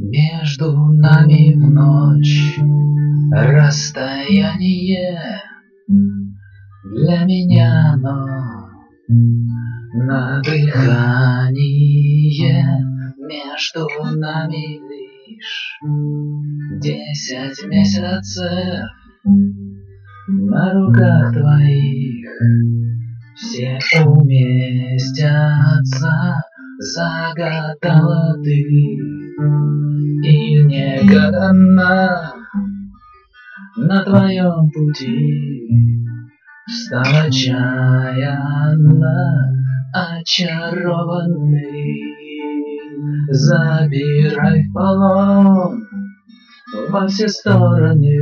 Между нами в ночь расстояние для меня, но на дыхание между нами лишь 10 месяцев. На руках твоих все уместятся, загадала ты и негаданно на твоем пути стал отчаянно очарованный. Забирай в полон во все стороны,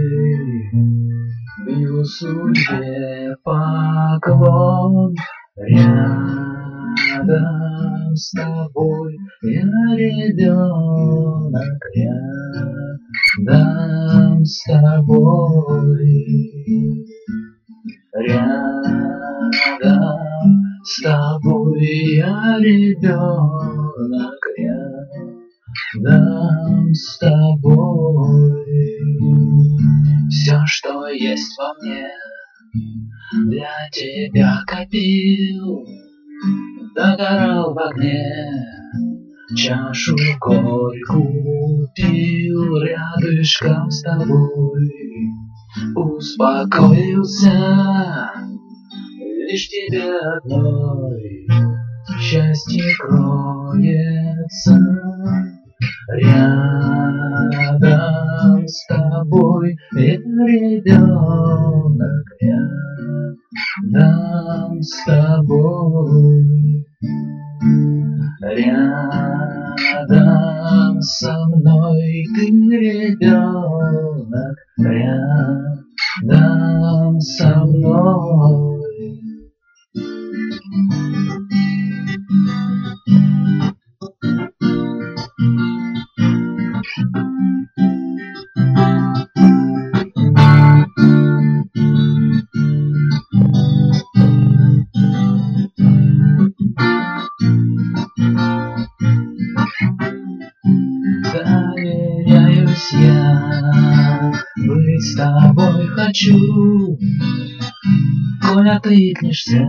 бью судьбе поклон. Рядом с тобой я ребенок, рядом с тобой, рядом с тобой я ребенок, рядом с тобой. Все, что есть во мне, для тебя копил, догорал в огне, чашу горькую пил рядышком с тобой. Успокоился лишь тебе одной, счастье кроется рядом с тобой. Я ребенок, рядом с тобой, рядом со мной. Ты ребенок, рядом со мной. Доверяюсь я, быть с тобой хочу. Коль откликнешься,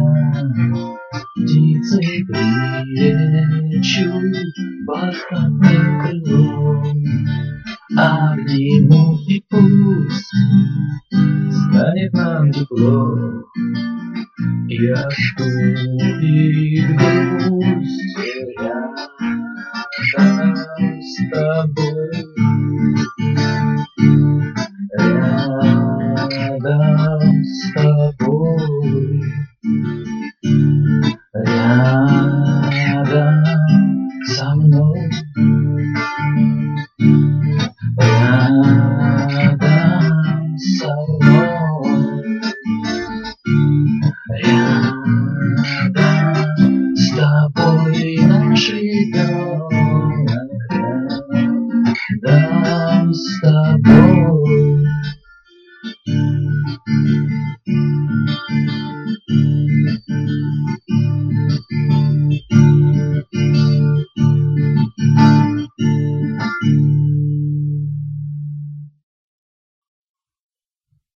птицей прилечу бархатным крылом, обниму и пусть станет нам тепло и остудит грусть. Рядом с тобой